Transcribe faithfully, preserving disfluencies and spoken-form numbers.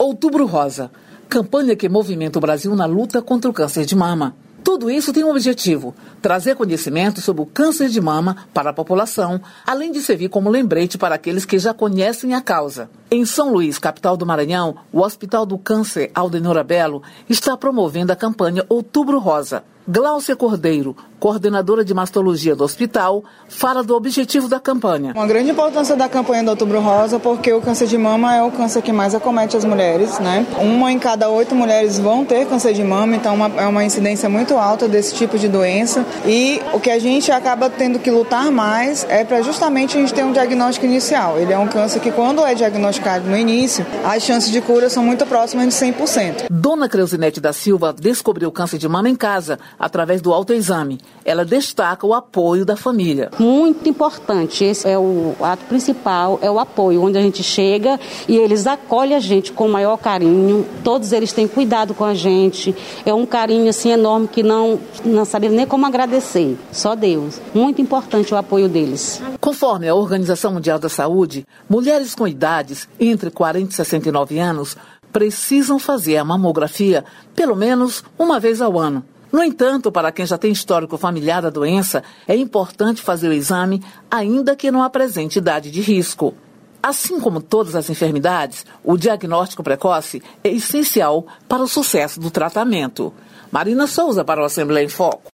Outubro Rosa, campanha que movimenta o Brasil na luta contra o câncer de mama. Tudo isso tem um objetivo: trazer conhecimento sobre o câncer de mama para a população, além de servir como lembrete para aqueles que já conhecem a causa. Em São Luís, capital do Maranhão, o Hospital do Câncer Aldenora Belo está promovendo a campanha Outubro Rosa. Gláucia Cordeiro, coordenadora de mastologia do hospital, fala do objetivo da campanha. Uma grande importância da campanha do Outubro Rosa, porque o câncer de mama é o câncer que mais acomete as mulheres, né? Uma em cada oito mulheres vão ter câncer de mama, então uma, é uma incidência muito alta desse tipo de doença. E o que a gente acaba tendo que lutar mais é para justamente a gente ter um diagnóstico inicial. Ele é um câncer que, quando é diagnosticado no início, as chances de cura são muito próximas de cem por cento. Dona Creuzinete da Silva descobriu câncer de mama em casa, através do autoexame. Ela destaca o apoio da família. Muito importante, esse é o ato principal, é o apoio, onde a gente chega e eles acolhem a gente com o maior carinho, todos eles têm cuidado com a gente, é um carinho assim enorme que não, não sabemos nem como agradecer, só Deus. Muito importante o apoio deles. Conforme a Organização Mundial da Saúde, mulheres com idades entre quarenta e sessenta e nove anos precisam fazer a mamografia pelo menos uma vez ao ano. No entanto, para quem já tem histórico familiar da doença, é importante fazer o exame, ainda que não apresente idade de risco. Assim como todas as enfermidades, o diagnóstico precoce é essencial para o sucesso do tratamento. Marina Souza para o Assembleia em Foco.